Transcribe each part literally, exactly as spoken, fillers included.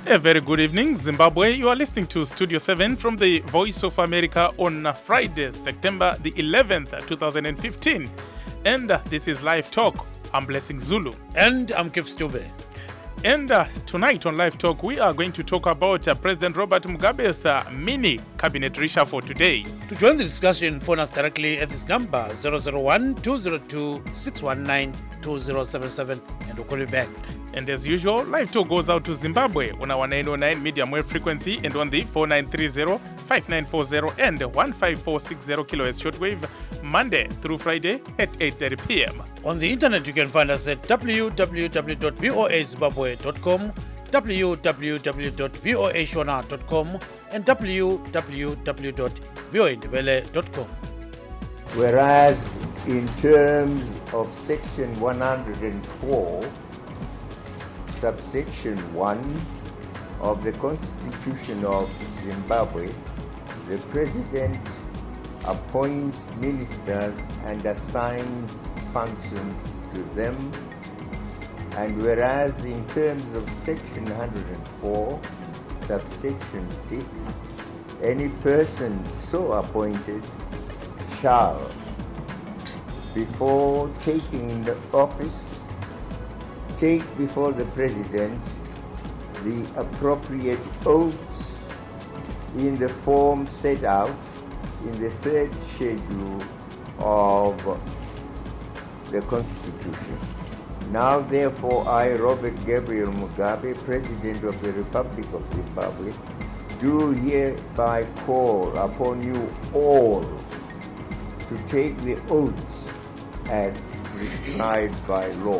A very good evening, Zimbabwe. You are listening to Studio seven from the Voice of America on Friday, September the eleventh, twenty fifteen. And uh, this is Live Talk. I'm Blessing Zulu. And I'm Kip Stube. And uh, tonight on Live Talk, we are going to talk about uh, President Robert Mugabe's uh, mini cabinet reshuffle today. To join the discussion, phone us directly at this number, zero zero one, two zero two, six one nine, two zero seven seven, and we'll call you back. And as usual, Live Talk goes out to Zimbabwe on our nine oh nine medium wave frequency and on the four nine three zero, five nine four zero and one five four six zero kilohertz shortwave, Monday through Friday at eight thirty p.m. On the internet, you can find us at w w w dot voa zimbabwe dot com, w w w dot voa shona dot com, and w w w dot voa ndebele dot com. Whereas in terms of Section one hundred four, subsection one of the Constitution of Zimbabwe, the President appoints ministers and assigns functions to them. And whereas in terms of Section one hundred four, subsection six, any person so appointed shall, before taking the office, take before the President the appropriate oaths in the form set out in the third schedule of the Constitution. Now therefore I, Robert Gabriel Mugabe, President of the Republic of Zimbabwe, do hereby call upon you all to take the oaths as prescribed by law.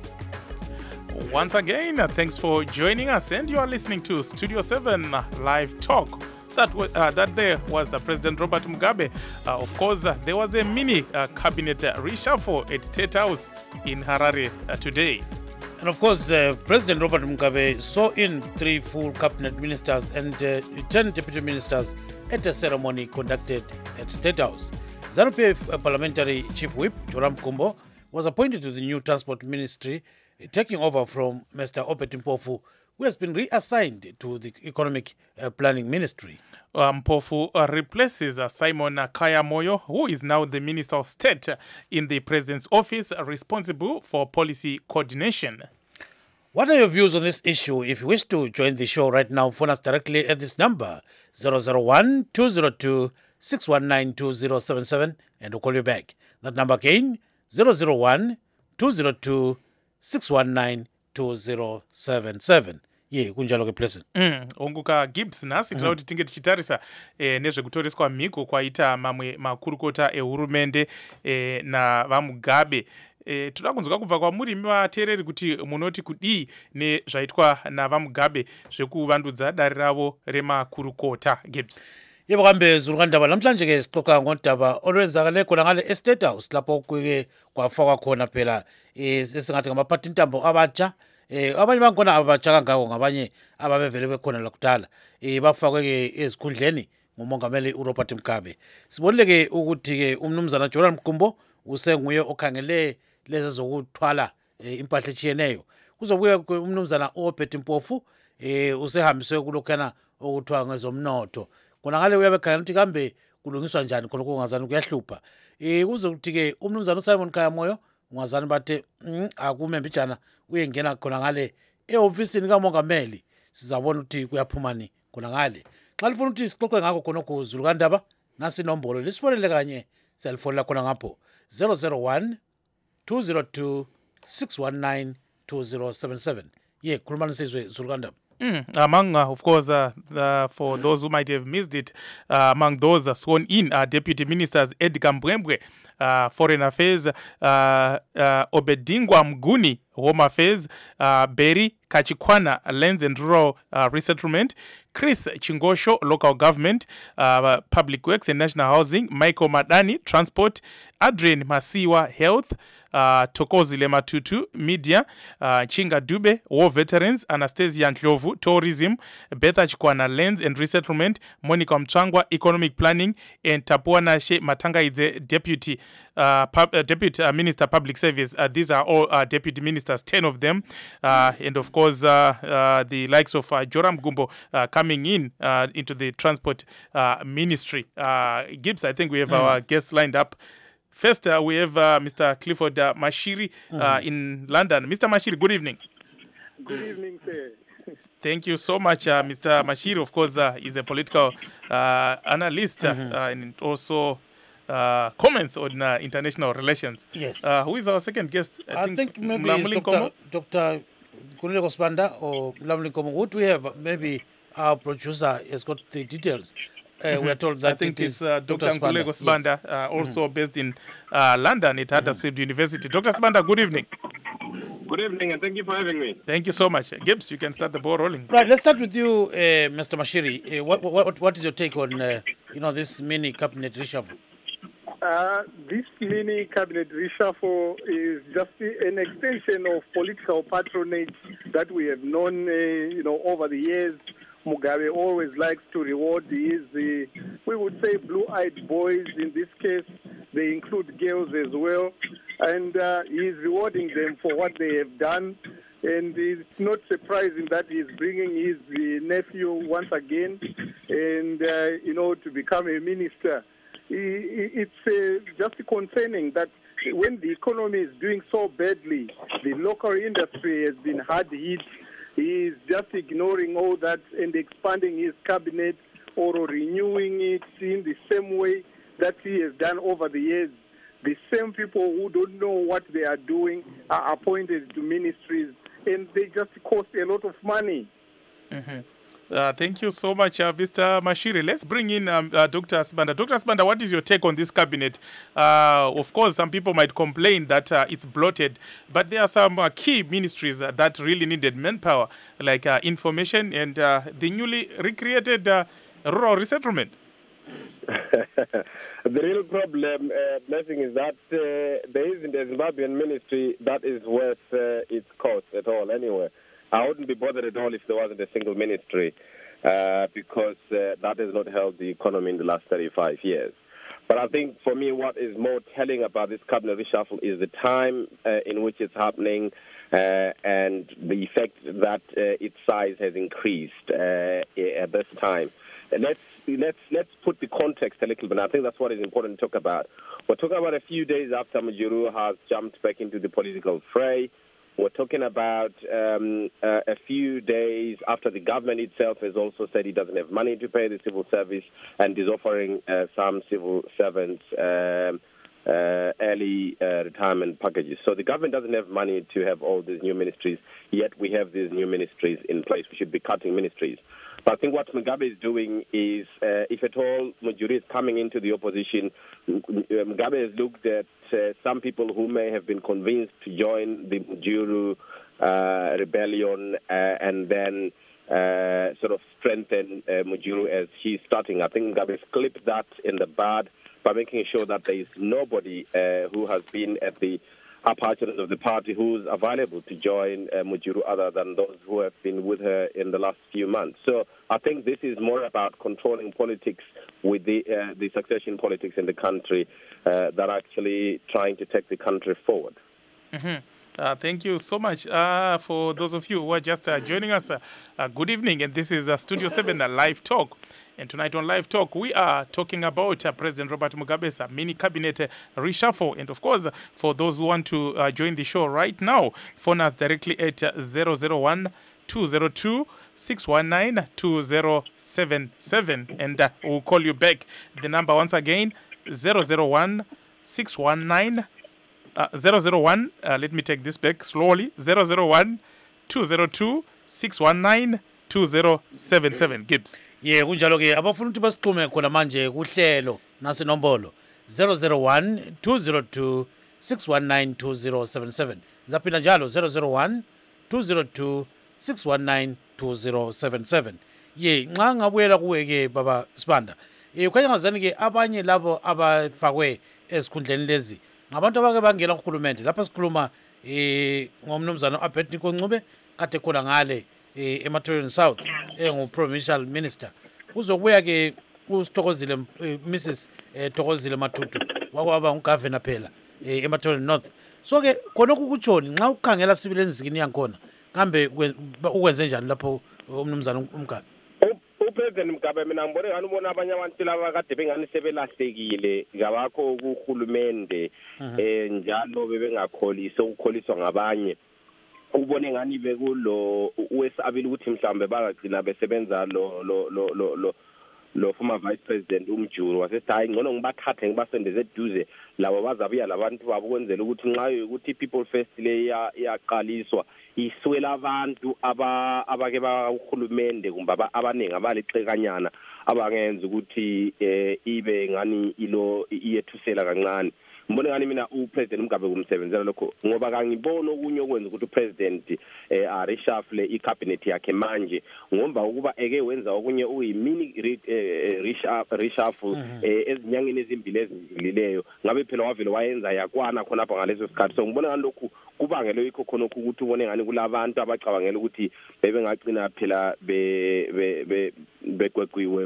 Once again, uh, thanks for joining us, and you are listening to Studio seven uh, Live Talk. That, w- uh, that there was uh, President Robert Mugabe. Uh, of course, uh, there was a mini uh, cabinet uh, reshuffle at State House in Harare uh, today. And of course, uh, President Robert Mugabe saw in three full cabinet ministers and uh, ten deputy ministers at a ceremony conducted at State House. ZANU-P F uh, Parliamentary Chief Whip Joram Kumbo was appointed to the new Transport Ministry, taking over from Mister Obed Mpofu, who has been reassigned to the Economic uh, Planning Ministry. Uh, Mpofu uh, replaces uh, Simon uh, Kaya Moyo, who is now the Minister of State uh, in the President's office, uh, responsible for policy coordination. What are your views on this issue? If you wish to join the show right now, phone us directly at this number, zero zero one, two zero two, six one nine, two zero seven seven, and we'll call you back. That number again, zero zero one, two zero two, six one nine, two zero seven seven. Ye kunjalo ke Pleasant. Mm, onguka Gibbs nasi tinoda kuti tinge tichitarisa eh, nezvekutoreswa mhiko kwaita mamwe makurukota ehurumende eh, navamugabe. Eh, toda kunzwa kubva kwamuri vateereri kuti munoti kudii nezvaitwa navamugabe zvekuvandudza dare ravo remakurukota. Gibbs. Yebo kambe Zululandaba, namhlanje ke sixoxa ngodaba olwenzakale khona ngale Estate House lapho kuke kwafakwa khona phela esingathi ngamaphathintambo abatsha. Eh abanye bakhona abatsha kangako, ngabanye ababevele bekhona lakudala eh bafakwe ke ezikhundleni ngumongameli uRobert Mugabe. Sibonile ke ukuthi ke umnumzana Joram Mkumbo usenguye okhangele lezi zokuthwala impahla echiyeneyo. Kuzobuya umnumzana Obed Mpofu eh usehambiswe kulokhana okuthiwa ngezomnotho. Kona ngale uyabekhangela ukuthi kambe kulungiswa njani khona kungazani kuyahlupha. Eh kuzokuthi ke umnumzana Simon Kaya Moyo ungazani bathe mm, akume mbijana uyengena khona ngale eofisini kamongameli, sizabona ukuthi kuyaphumani khona ngale. Xa lifuna ukuthi sixoxe ngakho khona ku Zululandaba, nasi inombolo lisifonele kanye cellphone khona ngapho zero zero one, two zero two, six one nine, two zero seven seven. Ye khuluma nisizwe Zululandaba. Mm, among, uh, of course, uh, the, for those who might have missed it, uh, among those uh, sworn in are Deputy Ministers Edgar Mbwembwe, uh, Foreign Affairs, uh, uh, Obedingwa Mguni, Home Affairs, uh, Berry Kachikwana, Lands and Rural uh, Resettlement, Chris Chingosho, Local Government, uh, Public Works and National Housing, Michael Madani, Transport, Adrian Masiwa, Health, uh, Tokozile Matutu, Media, uh, Chinga Dube, War Veterans, Anastasia Ndlovu, Tourism, Betha Chikwana, Lands and Resettlement, Monica Mchangwa, Economic Planning, and Tapuana She Matangaidze, Deputy uh, Pub, uh, Deputy uh, Minister Public Service. Uh, these are all uh, deputy ministers, ten of them, uh, and of course uh, uh, the likes of uh, Joram Gumbo uh, coming in uh, into the transport uh, ministry. Uh, Gibbs, I think we have mm. our guests lined up. First, uh, we have uh, Mister Clifford uh, Mashiri uh, mm. in London. Mister Mashiri, good evening. Good evening, sir. Thank you so much, uh, Mister Mashiri. Of course, uh, is a political uh, analyst mm-hmm. uh, and also uh, comments on uh, international relations. Yes. Uh, who is our second guest? I, I think, think maybe it's Doctor Doctor Kulile Spanda or Mlamli Nkomo. What we have, maybe our producer has got the details. Uh, mm-hmm. We are told that I think it it's uh, Doctor Doctor Nkululeko Sibanda, yes. uh, also mm-hmm. based in uh, London at Huddersfield mm-hmm. University. Doctor Sibanda, good evening. Good evening, and thank you for having me. Thank you so much. Gibbs, you can start the ball rolling. Right, let's start with you, uh, Mister Mashiri. Uh, what, what, what is your take on, uh, you know, this mini cabinet reshuffle? Uh, this mini cabinet reshuffle is just an extension of political patronage that we have known, uh, you know, over the years. Mugabe always likes to reward his, uh, we would say, blue-eyed boys. In this case, they include girls as well. And uh, he's rewarding them for what they have done. And it's not surprising that he's bringing his uh, nephew once again and, uh, you know, to become a minister. It's uh, just concerning that when the economy is doing so badly, the local industry has been hard hit. He is just ignoring all that and expanding his cabinet or renewing it in the same way that he has done over the years. The same people who don't know what they are doing are appointed to ministries, and they just cost a lot of money. Mm-hmm. Uh, thank you so much, uh, Mister Mashiri. Let's bring in um, uh, Doctor Sibanda. Doctor Sibanda, what is your take on this cabinet? Uh, of course, some people might complain that uh, it's bloated, but there are some uh, key ministries uh, that really needed manpower, like uh, information and uh, the newly recreated uh, rural resettlement. The real problem, uh, blessing, is that uh, there isn't a Zimbabwean ministry that is worth uh, its cost at all anyway. I wouldn't be bothered at all if there wasn't a single ministry uh, because uh, that has not helped the economy in the last thirty-five years. But I think for me what is more telling about this cabinet reshuffle is the time uh, in which it's happening uh, and the effect that uh, its size has increased uh, at this time. And let's, let's, let's put the context a little bit. I think that's what is important to talk about. We're talking about a few days after Mujuru has jumped back into the political fray. We're talking about um, uh, a few days after the government itself has also said it doesn't have money to pay the civil service and is offering uh, some civil servants um, uh, early uh, retirement packages. So the government doesn't have money to have all these new ministries, yet we have these new ministries in place. We should be cutting ministries. But I think what Mugabe is doing is, uh, if at all Mujuru is coming into the opposition, Mugabe has looked at uh, some people who may have been convinced to join the Mujuru uh, rebellion uh, and then uh, sort of strengthen uh, Mujuru as he's starting. I think Mugabe has clipped that in the bud by making sure that there is nobody uh, who has been at the upper echelons of the party who's available to join uh, Mujuru other than those who have been with her in the last few months. So I think this is more about controlling politics with the uh, the succession politics in the country uh, that are actually trying to take the country forward. Mm-hmm. Uh, thank you so much. Uh, for those of you who are just uh, joining us, uh, uh, good evening. And this is uh, Studio seven, a live talk. And tonight on Live Talk, we are talking about uh, President Robert Mugabe's uh, mini cabinet uh, reshuffle. And of course, uh, for those who want to uh, join the show right now, phone us directly at uh, zero zero one, two zero two, six one nine, two zero seven seven. And uh, we'll call you back. The number once again, zero zero one, six one nine, uh, zero zero one, uh, let me take this back slowly, zero zero one, two zero two, six one nine, two zero seven seven. Gibbs. Yeah, kunjalo ke abafuna ukuthi basixhume khona manje kuhlelo nasinombolo zero zero one, two zero two, six one nine, two zero seven seven. Zaphinda njalo zero zero one, two zero two, six one nine, two zero seven seven. Ye nxa ngabuyela kuwe ke baba Sibanda. Eh ukhanya ngazani ke abanye labo abafakwe esikhundleni lezi ngabantu abake bangena kuhulumende lapha sikhuluma eh ngomnumzana Abednego Ncube kade khona ngale eh eMatholeni South engu provincial minister uzokuya ke usithokozile Missus Thokozile Matutu wakwaba ugovernor phela eh eMatholeni North. So ke khona ukutshoni nxa ukhangela sibile enzikini yakhona kambe ukwenze njani lapho umnumzana uMgabe? uPresident Mugabe mina ngibone ngani ubona abanye abantu laba kade bengani sebelahlekile ngabakho kuhulumende eh njalo bebengakholisa ukukholiswa ngabanye ubone ngani bekulo wesabili ukuthi mhlambe bagcina besebenza lo lo lo lo lo former vice president uMjulu wasethi hayi ngcono ngibathathe ngibasendeze eduze labo bazabuya labantu babo kwenzela ukuthi nxa ukuthi people first le yaqaliswa iswela abantu aba abake ba uhulumende kumbe abaningi abalixekanyana abangenza ukuthi ibe ngani ilo iyethusela kancane. Mbone ngani mina uPresident Mugabe kumsebenzela lokho ngoba kangibona okunye okwenza ukuthi uPresident eh reshuffle icabinet yakhe manje ngomba ukuba eke wenza okunye uyimini reshuffle ezinyangeni ezimbili ezidlulileyo ngabe phela wavele wayenza yakwana khona apha ngaleso sikhathi. So ngibona ngani lokhu kubangelo ikho khona ukuthi ubone ngani kulabantu abacabangela ukuthi bebe ngagcina phela be begweqiwe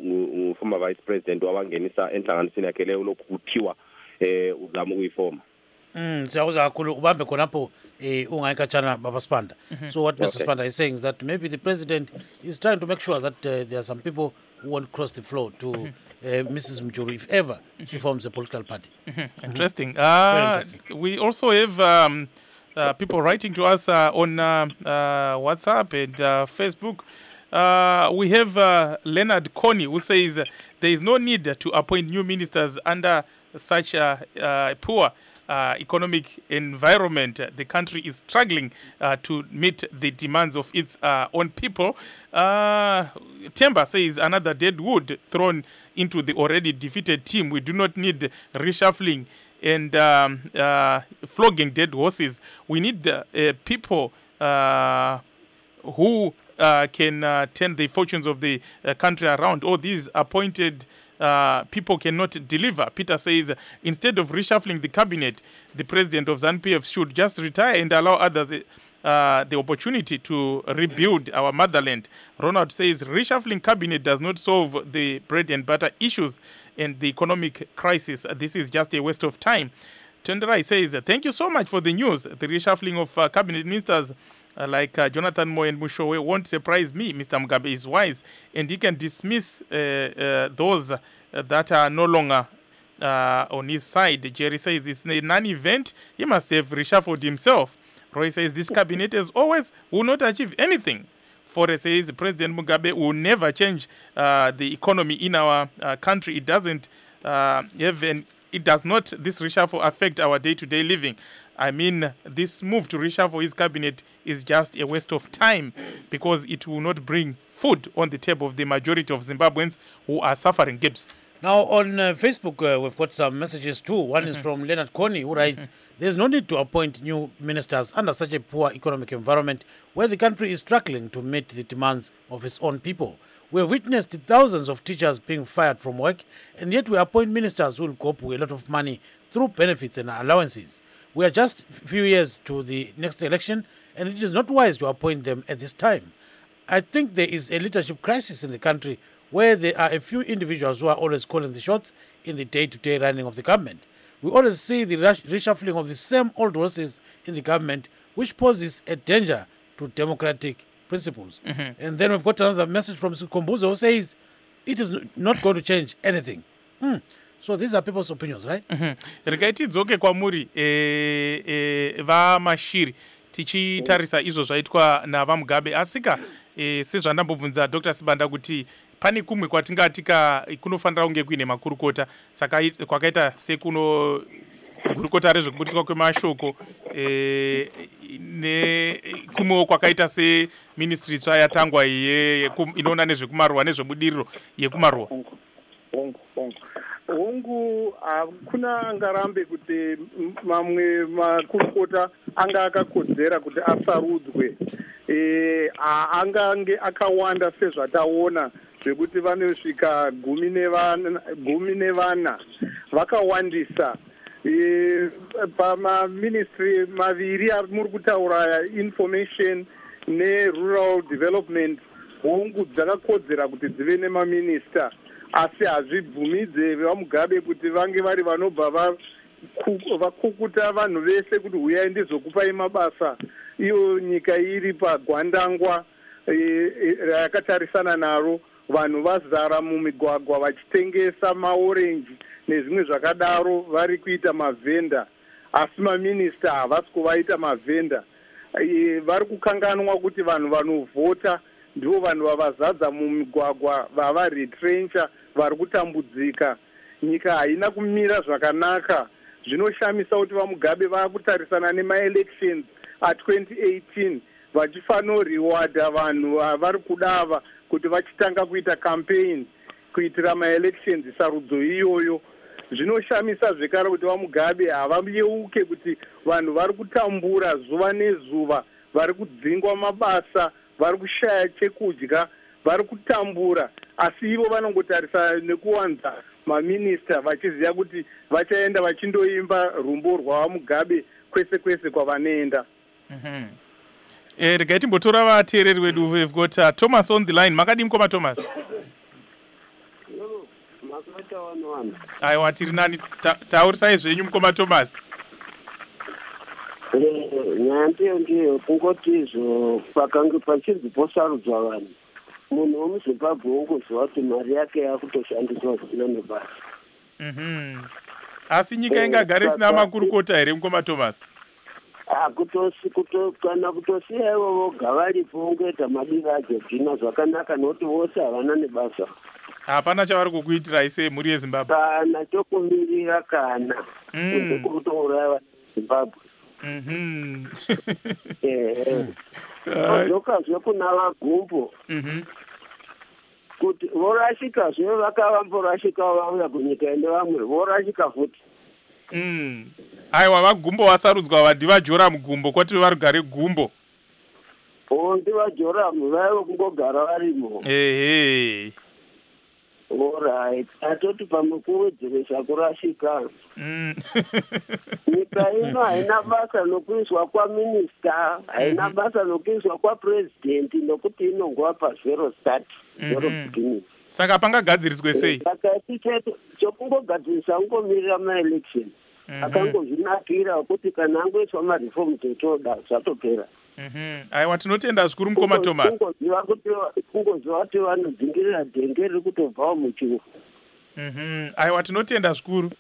u former vice president wabangenisa enhlanganisweni yakhe leyo lokhu kuthiwa eh uzama ukuyifoma. Mm siyakuzwa kakhulu ubambe khonapho eh ungayikatshana baba Sibanda. So what Mister Sibanda is saying is that maybe the president is trying to make sure that uh, there are some people who won't cross the floor to uh, Missus Mjulu if ever she forms a political party. Interesting. Uh, interesting. We also have um, uh, people writing to us uh, on uh, uh, WhatsApp and uh, Facebook. Uh, we have uh, Leonard Coney who says uh, there is no need to appoint new ministers under such a uh, poor uh, economic environment. The country is struggling uh, to meet the demands of its uh, own people. Uh, Temba says another dead wood thrown into the already defeated team. We do not need reshuffling and um, uh, flogging dead horses. We need uh, uh, people uh, who uh, can uh, turn the fortunes of the uh, country around. All these appointed Uh, people cannot deliver. Peter says instead of reshuffling the cabinet, the president of ZANU P F should just retire and allow others uh, the opportunity to rebuild our motherland. Ronald says reshuffling cabinet does not solve the bread and butter issues and the economic crisis. This is just a waste of time. Tenderai says thank you so much for the news. The reshuffling of uh, cabinet ministers Uh, like uh, Jonathan Moy and Mushowe won't surprise me. Mister Mugabe is wise and he can dismiss uh, uh, those uh, that are no longer uh, on his side. Jerry says it's a non-event. He must have reshuffled himself. Roy says this cabinet as always will not achieve anything. Forrest says President Mugabe will never change uh, the economy in our uh, country. It doesn't uh, have an, it does not, this reshuffle affect our day-to-day living. I mean, this move to reshuffle his cabinet is just a waste of time because it will not bring food on the table of the majority of Zimbabweans who are suffering. Gibbs. Now, on uh, Facebook, uh, we've got some messages too. One mm-hmm. is from Leonard Coney, who writes, mm-hmm. there's no need to appoint new ministers under such a poor economic environment where the country is struggling to meet the demands of its own people. We have witnessed thousands of teachers being fired from work, and yet we appoint ministers who will cope with a lot of money through benefits and allowances. We are just a few years to the next election, and it is not wise to appoint them at this time. I think there is a leadership crisis in the country where there are a few individuals who are always calling the shots in the day-to-day running of the government. We always see the reshuffling of the same old horses in the government, which poses a danger to democratic principles. Mm-hmm. And then we've got another message from Sikombuzo who says it is not going to change anything. Mm. So these are people's opinions, right? Mhm. Rikaitidzoke kwamuri eh eh va mashiri tichitarisa izvo zvaitwa nava Mugabe asika eh sezvandambobvunza Doctor Sibanda kuti pane kumwe kwatingatika kunofanira kunge kuine makurukota saka kwakaita sekuno gurukota rezvekubudiswa kwemashoko eh ne kumwe kwakaita se ministry tsva yatangwa iye inoona nezvekumarwa nezvebudiriro yekumarwa. Hongu hakuna angarambe kuti mamwe makurukota anga akakodzera kuti asarudzwe. Eh angange akawanda sezvataona zvekuti vanosvika gumi nevana gumi nevana vakawandisa. e, pamaministry maviri ari muri kutaura information nerural development hongu dzakakodzera kuti dzive nemaminista asi hazvibvumidze vamugabe kuti vange vari vanobva vakukuta vanhu vese kuti huyai ndizokupai mabasa iyo nyika iri pagwandangwa yakatarisana naro vanhu vazara mumigwagwa vachitengesa maorenji nezvimwe zvakadaro vari kuita mavhenda asi maminista havasi kuvaita mavhenda vari kukanganwa kuti vanhu vanovhota ndivo vanhu vavazadza mumigwagwa vava retrencha vari kutambudzika nyika haina kumira zvakanaka zvinoshamisa kuti vamugabe vaakutarisana nemaelections atwenty eighteen vachifanoriwada vanhu vari kudava kuti vachitanga kuita campaign kuitira maelections sarudzo iyoyo zvinoshamisa zvekare kuti vamugabe havayeuke kuti vanhu vari kutambura zuva nezuva vari kudzingwa mabasa vari kushaya chekudya vari kutambura asi ivo vanongotarisa nekuwanza maminista vachiziva kuti vachaenda vachindoimba rumbo rwavamugabe kwese kwese kwavanoenda. mm-hmm. eh, regai timbotora vateereri wedu. We've got uh, Thomas on the line. Makadi mkoma Thomas? aiwa tiri nani. Taurisai zvenyu mkoma Thomas. nyaya ndiyo ndiyo kungoti izvo pakange pachiziposarudzwa vanhu munhu wemuzimbabwe ungoziva kuti mari yake yakutoshandiswa zvisina nebasa. mm-hmm. asi nyika ingagara isina makurukota here mkoma Thomas? kana kutosiya ivo voga varipo ungoita madiro ajodhina zvakanaka nokuti vose havana nebasa. hapana chavari kukuitirai semhuri yezimbabwe? kana chokumirira kana kutouraya vazimbabwe. ozokazve kuna vagumbo kuti vorashika zve vakavamborashika vauya kunyika ine vamwe vorashika futi. aiwa vagumbo vasarudzwa vadhi vajora mugumbo kwati varugare gumbo. o ndivajoramu vaivo kungogara varimo. ehe Alright, atoti pamwe kuwedzeresa kurashika. Nyika ino haina basa nokuiswa kwaminista, haina basa nokuiswa kwapresident nokuti inongova pazero start, zero beginning. Saka pangagadziriswe sei? Saka ticheto chokungogadzirisa ungomirira maelection. Akangozvinakira kuti kana angoiswa mareform totoda zvatopera. Mhm. Aiwa tinotenda zvikuru mukoma Thomas. Kungoziva kuti kungoziva kuti vanodzingirira dhenge riri kutobvawo muchuru. Mhm. Aiwa tinotenda zvikuru.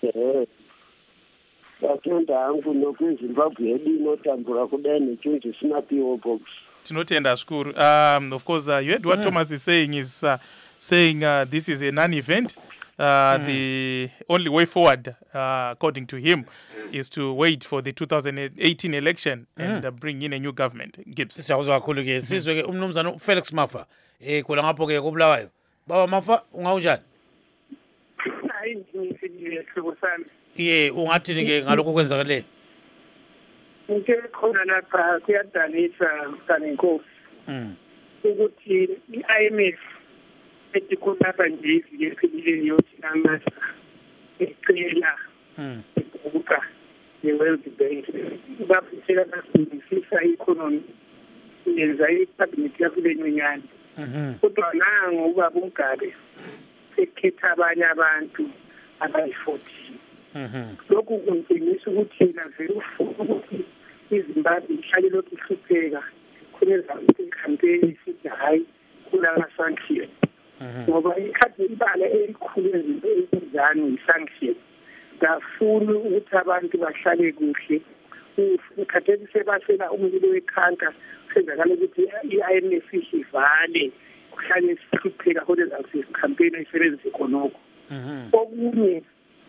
Tatenda hangu nokuzimbabwe yedu inotambura kudai nechinhu chisina P O box. Tinotenda zvikuru. Um, of course, uh, you heard what mm. Thomas is saying is uh, saying uh, this is a non-event. Uh, mm. The only way forward, uh, according to him, is to wait for the two thousand eighteen election mm. and uh, bring in a new government. Gibbs. Siyakuzwa kakhulu ke sizwe ke umnumzana Felix Mafa eh kula ngapho ke kubulawayo. Baba Mafa ungawunjani? Hayi ngifike kusana. Ye ungathini ke ngalokho kwenzakale? Nke khona lapha kuyadanisa kanenkosi. Mm. Ukuthi i-I M F etikhulapha nje iziphilile yothi amasa ecela mm ukuka ye-World Bank baphithela basebenzisa i-economy yenza i-cabinet yakule nyanyana kodwa nango ubaba uMgabe sekhetha abanye abantu abayi-forty lokhu kuntshengisa ukuthi thina vele ufuna ukuthi iZimbabwe ihlale lokhu ihlupheka kuneza i-campaign isithi hayi kunama-sanction ngoba ikhathi ibala elikhulu ezinto ezinjani yi-sanction ngafuna ukuthi abantu bahlale kuhle ukhathesi sebasela umlilo wekhanka senzakala ukuthi i-I M F isivale kuhlale sihlupheka kodwa zakusi-campaign ayisebenzise khonokho okunye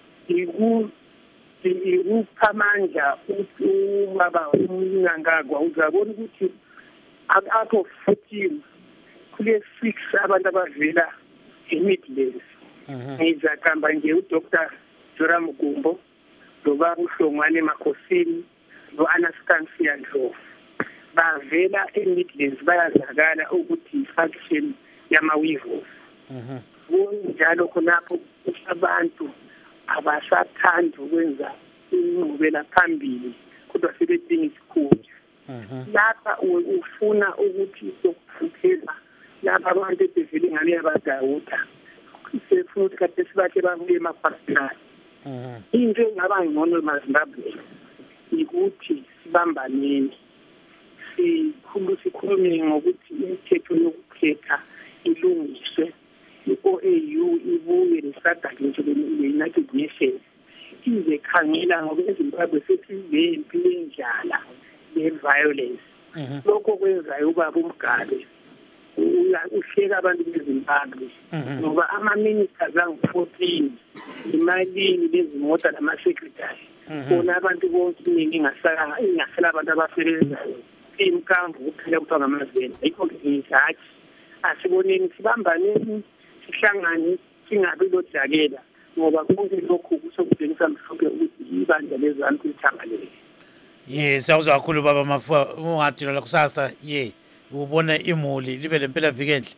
ikupha amandla ubaba uMnangagwa uzabona ukuthi apho fourteen kule six abantu abavela e-Midlands ngizaqamba nje uDoctor Joram Gumbo loba uHlongwane Makhosini lo-Anastasia Ndlovu bavela e-Midlands bayazakala ukuthi i-faction yama-Weavers kunjalo khonapho abantu abasathanda ukwenza ingqubela phambili kodwa sebedinga isikhundla lapha u- ufuna ukuthi sokuphela lapha abantu ebevele ngale abadawuda sefuna ukuthi kade sibahle babuye emaphasinayo into engaba ngcono emazimbabwe ukuthi sibambaneni sikhulu sikhulume ngokuthi imithetho yokukhetha ilungiswe i-O A U ibuye nesadaki nje le-United Nations ize khangela ngoba eZimbabwe sesizempi endlala ne-violence lokho kwenzayo ubaba uMgabe uya- uhleka abantu beZimbabwe ngoba ama-ministers angu-fourteen imalini lezimota nama-secretary bona abantu bonke iningi ingasala ingasala abantu abasebenzayo imkambo kuphela kuthiwa ngamazena yikho-ke ngizathi asiboneni sibambaneni sihlangane singabi lojakela ngoba konke lokhu kusokutshengisa mhlophe ukuthi ibandla lezantu lithangalele ye siyawuzwa kakhulu baba Mafua ungathi la kusasa ye ubona imuli libe lempela viki enhle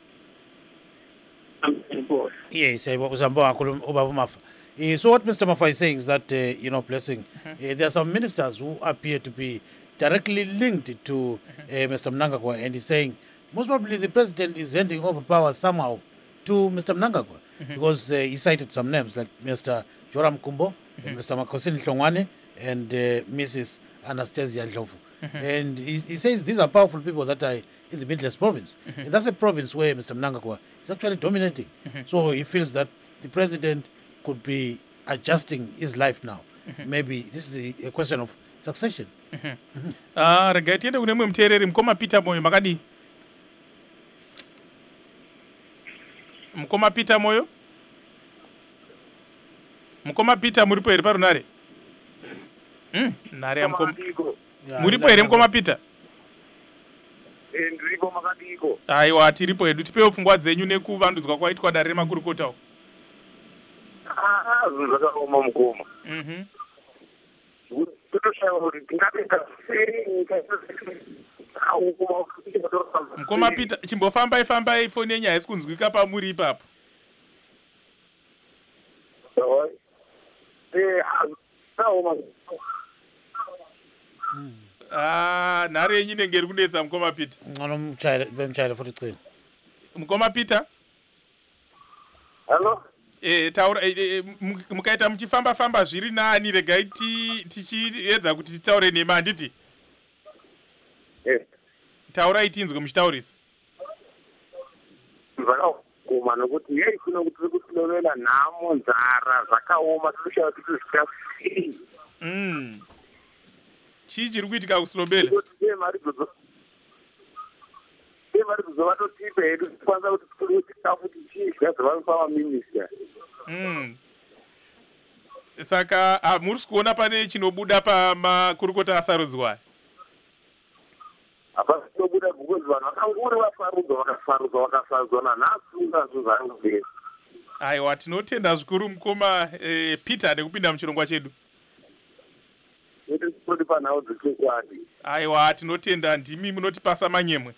Inkosi. ye siyabonga uzambonga kakhulu ubaba Mafua. Eh, so what Mister Mafua is saying is that uh, you know blessing uh, there are some ministers who appear to be directly linked to uh, Mister Mnangagwa, and he's saying most probably the president is handing over power somehow to Mister Mnangagwa because uh, he cited some names like Mister Joram Kumbo, and Mister Makosini Hlongwane, and uh, Missus Anastasia Ndlovu. And he, he says these are powerful people that are in the Midlands province. And that's a province where Mister Mnangagwa is actually dominating. So he feels that the president could be adjusting his life now. Maybe this is a, a question of succession. Ah, rega tiende kune mumwe muteereri mukoma Peter Moyo makadi mukoma Peter Moyo mukoma Peter muripo here parunare mm nare ya mukoma Yeah, muripo here mukoma Peter ndiripo makadiko aiwa tiripo hedu tipewo pfungwa dzenyu nekuvandudzwa kwaitwa dare remakurukota ah zvinhu zvakaoma mukoma mhm totoshava kuti tingapinda sei nyika mukoma Peter chimbofambai fambai foni yenyu haisi kunzwika pamuri ipapo ah nhare yenyu inenge iri kunetsa mukoma Peter Bemchayela futhi ucingo. mukoma Peter Hello? eh taura eh, eh, mu- mukaita muchifamba famba zviri nani regai ti tichiedza kuti titaure nema handiti Eh, taurai tinzwe muchitaurisa zvakaoma nokuti yei kuno kuti tiri kusinovela nhamo nzara zvakaoma tinoshava kuti zvicha sei mm chii chiri kuitika kusilobele kuti dei mari kudzo dei mari kuzova totipe hedu tikwanisa kuti tiri kutika kuti chizva zvavanopa vaminista mm saka hamuri kuona pane chinobuda pamakurukota asarudzwa hapana tobuda because vanhu vakanguri vafarudzwa vakafarudzwa vakasarudzwa nanhasi nazvo zvaangobvesa aiwa tinotenda zvikuru mukoma eh, Peter nekupinda muchirongwa chedu iti toti panhau dzechokwadi aiwa tinotenda ndimi munotipasa manyemwe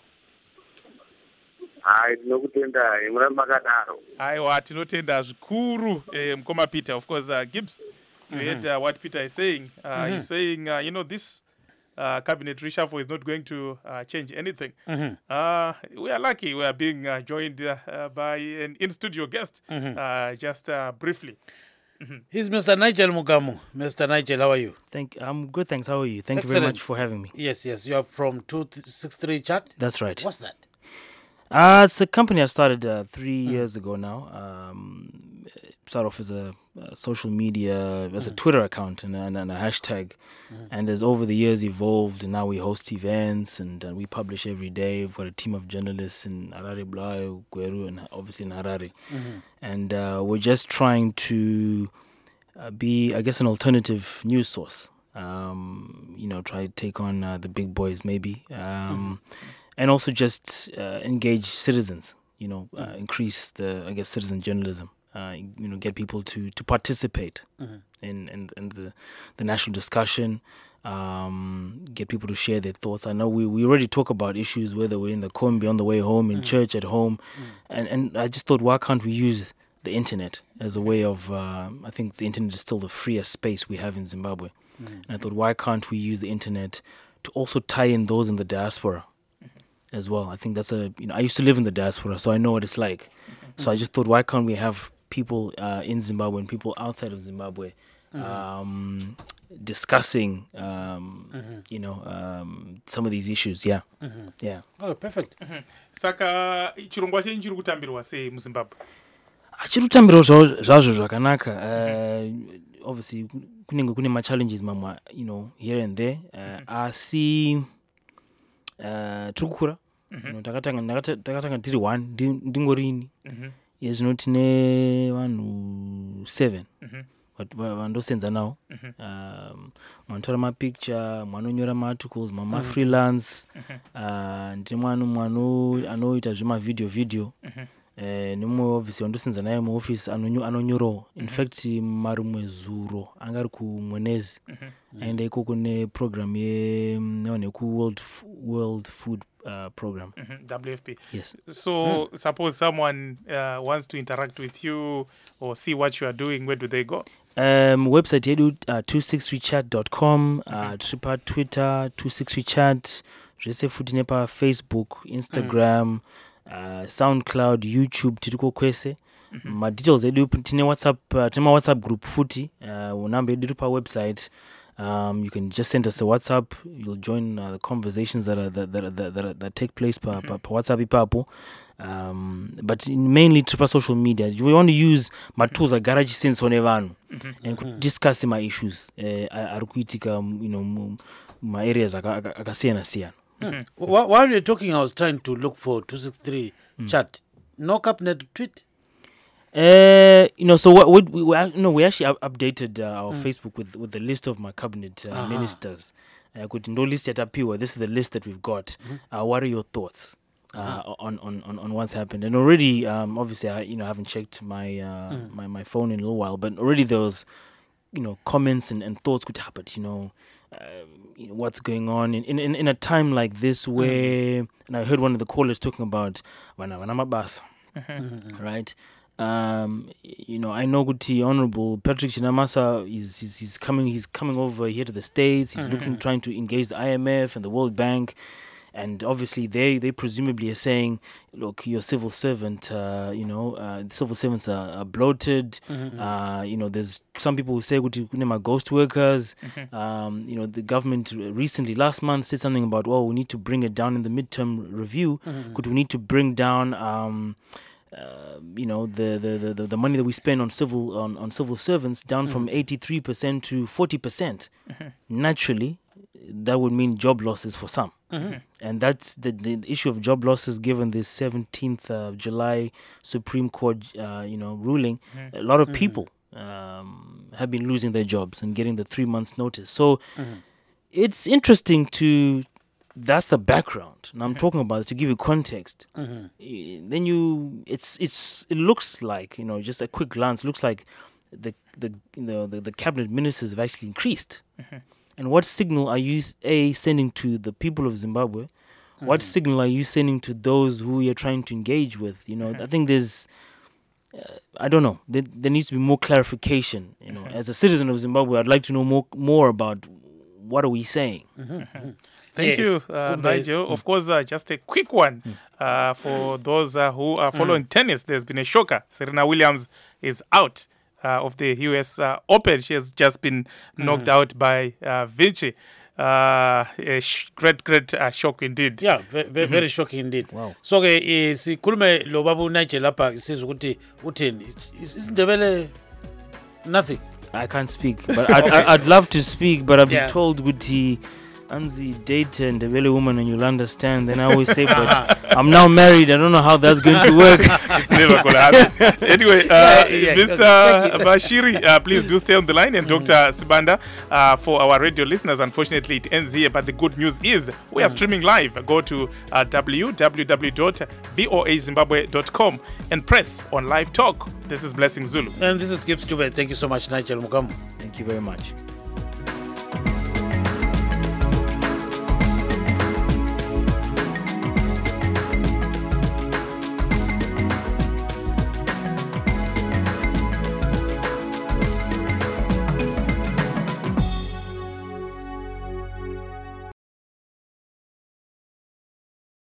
hai tinokutendai murambi makadaro aiwa tinotenda zvikuru eh, mukoma Peter. Of course uh, Gibbs you heard uh, what Peter is saying uh, he's saying uh, you know this uh, cabinet reshuffle is not going to uh, change anything. uh, we are lucky we are being uh, joined uh, uh, by an in-studio guest uh, just uh, briefly. He's Mister Nigel Mugamu. Mister Nigel, how are you? Thank. I'm good, thanks. How are you? Thank you Excellent. very much for having me. Yes, yes. You are from two six three Chat. That's right. What's that? Uh, it's a company I started uh, three years ago now. Um, it started off as a, a social media, as a Twitter account and, and, and a hashtag. And as over the years evolved, and now we host events and uh, we publish every day. We've got a team of journalists in Harare, Blayo, Gweru, and obviously in Harare. And uh, we're just trying to uh, be, I guess, an alternative news source. Um, you know, try to take on uh, the big boys maybe. Um, And also just uh, engage citizens, you know, uh, increase the, I guess, citizen journalism, uh, you know, get people to, to participate in, in, in the, the national discussion, um, get people to share their thoughts. I know we, we already talk about issues, whether we're in the Kombi, on the way home, in church, at home. And, and I just thought, why can't we use the internet as a way of, uh, I think the internet is still the freest space we have in Zimbabwe. Mm-hmm. And I thought, why can't we use the internet to also tie in those in the diaspora mm-hmm. as well? I think that's a, you know, I used to live in the diaspora, so I know what it's like. Mm-hmm. So I just thought, why can't we have people uh, in Zimbabwe and people outside of Zimbabwe mm-hmm. um, discussing, um, mm-hmm. you know, um, some of these issues? Yeah. Mm-hmm. Yeah. Oh, perfect. Mm-hmm. Saka chirongwa chenyu chiri kutambirwa sei muZimbabwe? Chiri kutambirwa zvazvo zvakanaka. Uh, obviously kunenge kune ma challenges mamwe, you know, here and there. Uh, mm-hmm. Asi uh, tiri kukura. Mm-hmm. You know, takatanga takatanga tiri one ndingorini. Mhm. Zvino tine vanhu seven. Mhm. Vandosenza nawo. Um, manotora mapicture, mwanonyora maarticles, mama mm-hmm. freelance. Mm-hmm. Uh, ndine mwana mwano anoita zvema video video. Mm-hmm. Eh, nimwe obviously wandosenza naye mu office anonyoro. In mm-hmm. fact marumwe zuro angari ku Mwenezi. Mm-hmm. And ikoko ne program ye ne ku World World Food uh, program. Mm-hmm. W F P. Yes. So mm. suppose someone uh, wants to interact with you or see what you are doing, where do they go? Um, website yedu uh, two six three chat dot com, uh, tripa Twitter two six three chat, zvese futi nepa Facebook, Instagram, mm. uh, SoundCloud, YouTube tiriko kwese. Mm-hmm. Ma details edu tine WhatsApp, uh, tine WhatsApp group futi, uh, unamba edu pa website. Um, you can just send us a WhatsApp. You'll join uh, the conversations that are that that that, that, that take place per, mm-hmm. per, per WhatsApp ipapo. Um, but mainly tripa social media. We want to use my tools like garage sense on evan and mm-hmm. discuss my issues. Uh, arukuitika, you know, my areas akasiyana siyana. Mm-hmm. While you're talking, I was trying to look for two sixty-three mm. chat. No cabinet tweet. Uh, you know, so what we, we, we you know we actually up- updated uh, our mm. Facebook with with the list of my cabinet uh, uh-huh. ministers. Uh, no list yet appear. This is the list that we've got. Mm-hmm. Uh, what are your thoughts uh, uh-huh. on, on, on, on what's happened? And already, um, obviously, I you know haven't checked my uh, mm. my my phone in a little while, but already there was, you know, comments and, and thoughts could happen. You know, uh, you know, what's going on in, in in in a time like this where, mm. and I heard one of the callers talking about wana wana mabasa, mm-hmm. right? Um, you know, I know Guti Honorable Patrick Chinamasa is he's, he's coming he's coming over here to the States. He's mm-hmm. looking trying to engage the I M F and the World Bank, and obviously they they presumably are saying, look, your civil servant, uh, you know, uh, civil servants are, are bloated. Mm-hmm. Uh, you know, there's some people who say Guti kunema ghost workers. Mm-hmm. Um, you know, the government recently last month said something about, well, we need to bring it down in the midterm review. Mm-hmm. Could we need to bring down um Uh, you know the, the, the, the money that we spend on civil on, on civil servants down mm-hmm. from eighty-three percent to forty percent. Mm-hmm. Naturally, that would mean job losses for some. Mm-hmm. And that's the, the issue of job losses given this seventeenth of July Supreme Court uh, you know ruling. Mm-hmm. A lot of mm-hmm. people um, have been losing their jobs and getting the three months notice. So mm-hmm. it's interesting to that's the background. Now I'm mm-hmm. talking about it to give you context. Mm-hmm. Then you, it's it's it looks like, you know, just a quick glance, looks like the the you know, the, the cabinet ministers have actually increased. Mm-hmm. And what signal are you a sending to the people of Zimbabwe? Mm-hmm. What signal are you sending to those who you're trying to engage with? You know, mm-hmm. I think there's, uh, I don't know, there, there needs to be more clarification. You know, mm-hmm. as a citizen of Zimbabwe, I'd like to know more more about what are we saying. Mm-hmm. Thank yeah. you, uh, Nigel. Mm. Of course, uh, just a quick one uh, for those uh, who are following mm. tennis. There's been a shocker. Serena Williams is out uh, of the U S uh, Open. She has just been knocked mm. out by uh, Vinci. Uh, a sh- great, great uh, shock indeed. Yeah, very, very, very mm-hmm. shocking indeed. Wow. So, okay, uh, si kulume lo babu Nigel lapa says uti uti isn't there nothing. I can't speak, but I'd, okay. I'd love to speak, but I've been yeah. told uti. Anzi date and a very woman and you'll understand. Then I always say, but I'm now married. I don't know how that's going to work. It's never going to happen. Anyway, uh, yeah, yeah, Mister Bashiri, uh, please do stay on the line. And mm. Doctor Sibanda, uh, for our radio listeners, unfortunately it ends here. But the good news is we are mm. streaming live. Go to uh, w w w dot voa zimbabwe dot com and press on live talk. This is Blessing Zulu. And this is Gibbs Dube. Thank you so much, Nigel Mugamu. Thank you very much.